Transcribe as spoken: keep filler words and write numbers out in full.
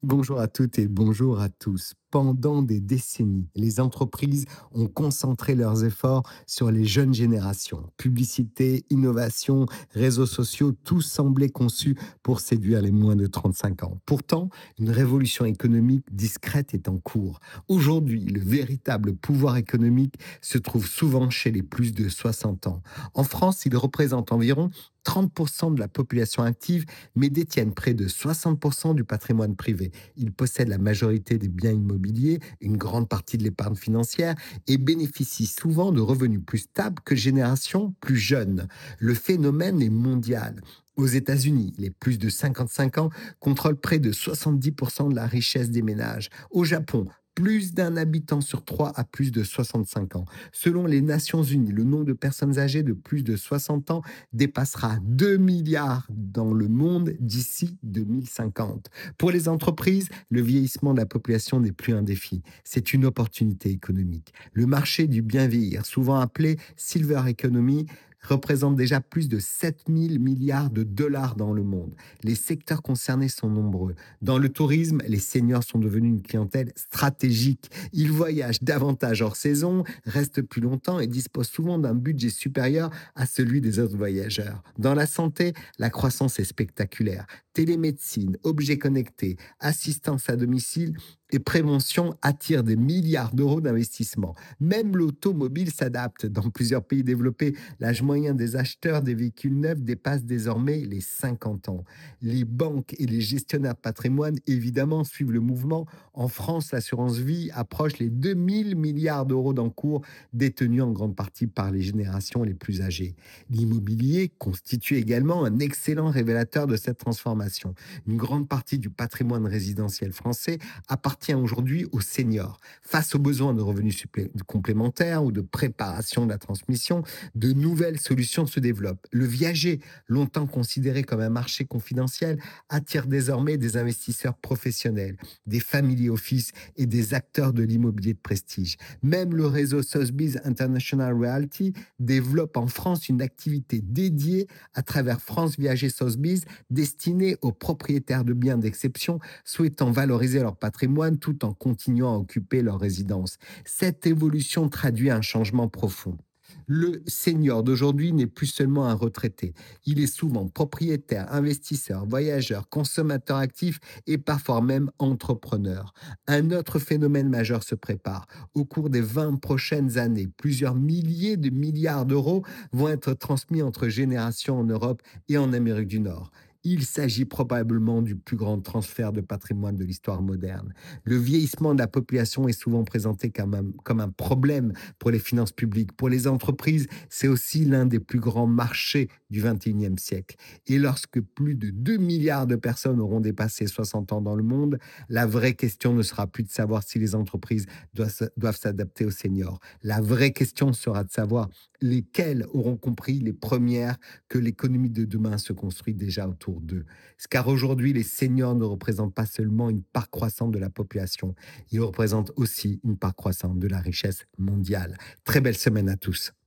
Bonjour à toutes et bonjour à tous. Pendant des décennies, les entreprises ont concentré leurs efforts sur les jeunes générations. Publicité, innovation, réseaux sociaux, tout semblait conçu pour séduire les moins de trente-cinq ans. Pourtant, une révolution économique discrète est en cours. Aujourd'hui, le véritable pouvoir économique se trouve souvent chez les plus de soixante ans. En France, il représente environ trente pour cent de la population active, mais détiennent près de soixante pour cent du patrimoine privé. Ils possèdent la majorité des biens immobiliers, une grande partie de l'épargne financière et bénéficient souvent de revenus plus stables que générations plus jeunes. Le phénomène est mondial. Aux États-Unis, les plus de cinquante-cinq ans contrôlent près de soixante-dix pour cent de la richesse des ménages. Au Japon, plus d'un habitant sur trois a plus de soixante-cinq ans. Selon les Nations Unies, le nombre de personnes âgées de plus de soixante ans dépassera deux milliards dans le monde d'ici deux mille cinquante. Pour les entreprises, le vieillissement de la population n'est plus un défi, c'est une opportunité économique. Le marché du bien vieillir, souvent appelé Silver Economy, représente déjà plus de sept mille milliards de dollars dans le monde. Les secteurs concernés sont nombreux. Dans le tourisme, les seniors sont devenus une clientèle stratégique. Ils voyagent davantage hors saison, restent plus longtemps et disposent souvent d'un budget supérieur à celui des autres voyageurs. Dans la santé, la croissance est spectaculaire. Télémédecine, objets connectés, assistance à domicile et prévention attirent des milliards d'euros d'investissement. Même l'automobile s'adapte. Dans plusieurs pays développés, l'âge moyen des acheteurs des véhicules neufs dépasse désormais les cinquante ans. Les banques et les gestionnaires de patrimoine, évidemment, suivent le mouvement. En France, l'assurance vie approche les deux mille milliards d'euros d'encours, détenus en grande partie par les générations les plus âgées. L'immobilier constitue également un excellent révélateur de cette transformation. Une grande partie du patrimoine résidentiel français appartient aujourd'hui aux seniors. Face aux besoins de revenus supplé- complémentaires ou de préparation de la transmission, de nouvelles solutions se développent. Le viager, longtemps considéré comme un marché confidentiel, attire désormais des investisseurs professionnels, des family office et des acteurs de l'immobilier de prestige. Même le réseau Sotheby's International Realty développe en France une activité dédiée à travers France Viager Sotheby's, destinée aux propriétaires de biens d'exception souhaitant valoriser leur patrimoine tout en continuant à occuper leur résidence. Cette évolution traduit un changement profond. Le senior d'aujourd'hui n'est plus seulement un retraité. Il est souvent propriétaire, investisseur, voyageur, consommateur actif et parfois même entrepreneur. Un autre phénomène majeur se prépare. Au cours des vingt prochaines années, plusieurs milliers de milliards d'euros vont être transmis entre générations en Europe et en Amérique du Nord. Il s'agit probablement du plus grand transfert de patrimoine de l'histoire moderne. Le vieillissement de la population est souvent présenté comme un, comme un problème pour les finances publiques. Pour les entreprises, c'est aussi l'un des plus grands marchés du vingt et unième siècle. Et lorsque plus de deux milliards de personnes auront dépassé soixante ans dans le monde, la vraie question ne sera plus de savoir si les entreprises doivent, doivent s'adapter aux seniors. La vraie question sera de savoir lesquelles auront compris les premières que l'économie de demain se construit déjà autour d'eux. Car aujourd'hui, les seniors ne représentent pas seulement une part croissante de la population, ils représentent aussi une part croissante de la richesse mondiale. Très belle semaine à tous.